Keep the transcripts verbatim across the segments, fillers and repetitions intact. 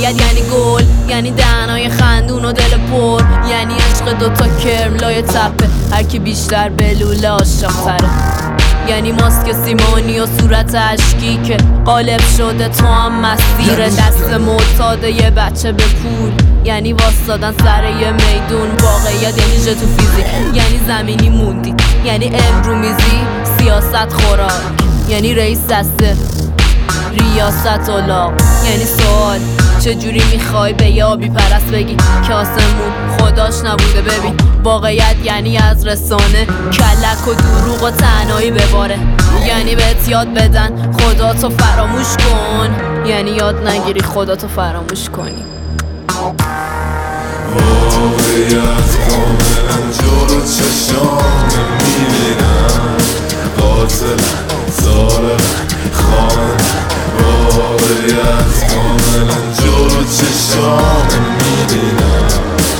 واقعیت یعنی گل، یعنی دهنای خندون و دل پر، یعنی عشق دوتا کرم لای تپه، هر کی بیشتر بلوله عاشق‌تره. یعنی ماسک سیمانی و صورت عشقی که قالب شده تو هم مسیر دست معتاده یه بچه به پول، یعنی واسدادن سر یه میدون. واقعیت یعنی ژتو فیزیک، یعنی زمینی موندی، یعنی امرومیزی سیاست خوراک، یعنی رئیس دسته ریاست اولاق. یعنی سوال چجوری میخوای به یه آبی پرست بگی که آسمون خداش نبوده؟ ببین واقعیت یعنی از رسانه کلک و دروغ و تنهایی بباره، یعنی بهت یاد بدن خدا تو فراموش کن، یعنی یاد نگیری خدا تو فراموش کنی. واقعیت کاملا جلو چشام میبینم، قاتلن ظالمن خائنن. واقعیت کاملا جلو چشام میبینم.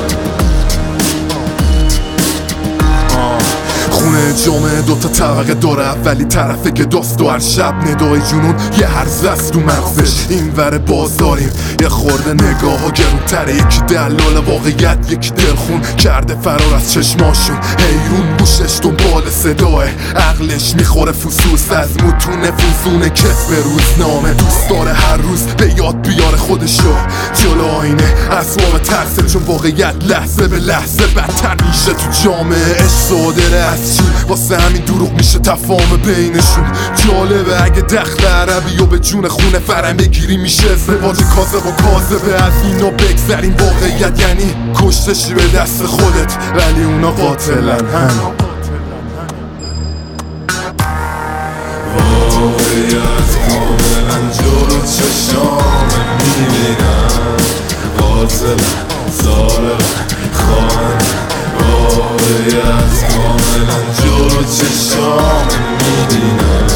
خونه جامعه دوتا طبقه داره، اولی طرفه که داست و هر شب ندای جنون یه هرزه است تو مغزش. این ور باز داریم یه خورده نگاه ها گرون تره، یکی دلال واقعیت یکی دلخون کرده فرار از چشماشون. حیرون گوشش دنبال صداه، عقلش میخوره فسوس از متون فوزون کسب روزنامه. دوست داره هر روز به یاد بیاره خودشو جلو آینه، اسباب ترسه چون واقعیت لحظه به لحظه بدتر میشه تو جامعه. عشق و دل از چی واسه همین دروغ میشه تفاهم بینشون. جالبه اگه دخل عربی و به جون خونه فرم بگیری میشه ازدواج کاذب و کاذبه. از اینا بگذریم، واقعیت یعنی کشتشی به دست خودت ولی اونا قاتلن. هم واقعیت کاملا جلو چشام میبینم، قاتلن ظالمن خائنن. واقعیت کاملا جلو چشام میبینم.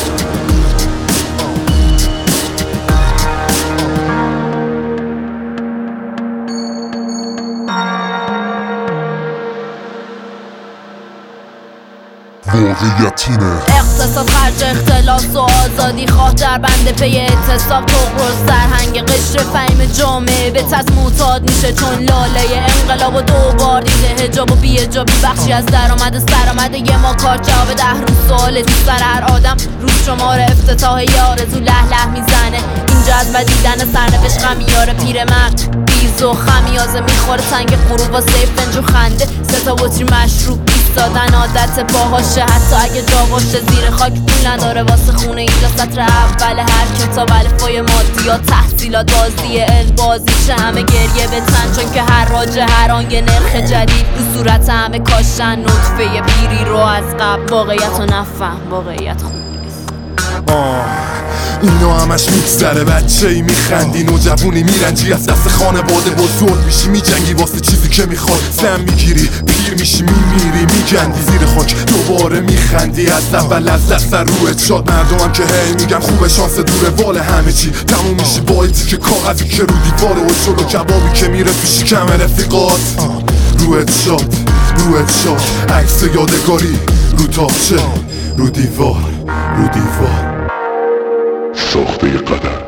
واقعیت اینه اقتصاد خرج اختلاس و آزادی خواه در بند پی اعتصاب، تغر و سرهنگ قشر فهم جامعه به تز معتاد میشه چون لاله انقلاب و دوبار دیده. حجاب و بی حجابی بخشی از درآمد سرآمده یه ما کار جواب ده روز سوال دی سر هر آدم. روز شماره افتتاح یه آرزو له له میزنه، اینجا از دیدن سرنوشت غمیاره پیرمرد بیز و خمیازه میخوره تنگ غروب واسه فنج و خنده. سه تا بطری مشروب ایستادن عادت باهاشه، حتی اگه جا باشه زیر خاک پول نداره واسه خونه. اینجا سطر اول هر کتاب الفای مادیات تحصیلات بازی البازی چه همه گریه بتن چون که هر راجه هر آن یه نرخ جدید رو صورت همه کاشتن نطفه پیری رو از قبل. واقعیت رو نفهم، واقعیت خوب نیست. اینا همش میگذره، بچه ای میخندی نوجوونی میرنجی از دست خانواده بزرگ میشی میجنگی واسه چیزی که میخواد. زن میگیری پیر میشی میمیری میگندی زیر خاک دوباره میخندی از اول از دست روحت شاد. مردمم که هی میگم خوبه شانس دوره وال همه چی تموم میشی با ایتی که کاغذی که رو دیواره و شلو کبابی که میره تو شکم رفیقات. روحت شاد روحت شاد عکس یادگاری رو تاقچه رو دیوار رو دیوار ساخته قدم.